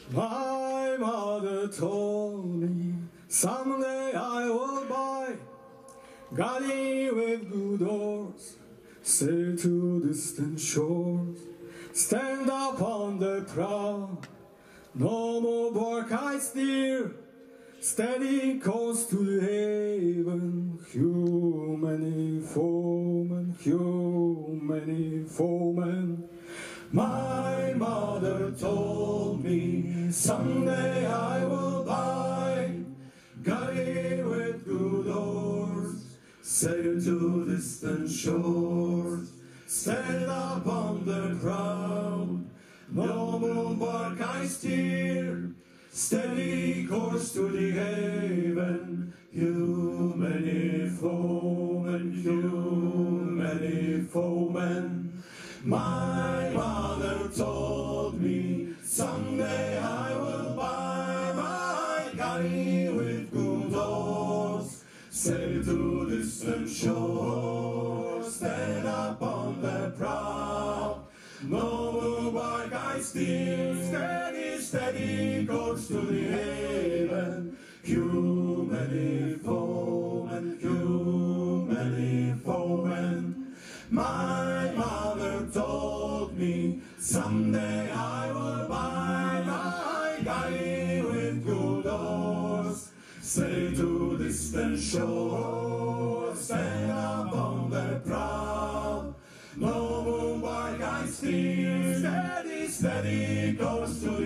My mother told me someday I will buy Galley with good oars, sail to distant shores, stand up on the prow, no more bark I steer, steady course to the haven, human foeman, human foeman. My mother told me someday I will buy Galley with good oars, sail to distant shores, stand up on the prow, no more bark I steer, steady course to the haven, human foeman, human foeman. My mother told me someday I will buy my galley with good oars, sail to distant shores, stand up on the prow, no more bark I steer, steady, steady course to the haven, human foeman, human foeman. My mother told me someday I will buy my galley with good oars, sail to distant shores, stand up on the prow, no more bark I steer, steady, steady course to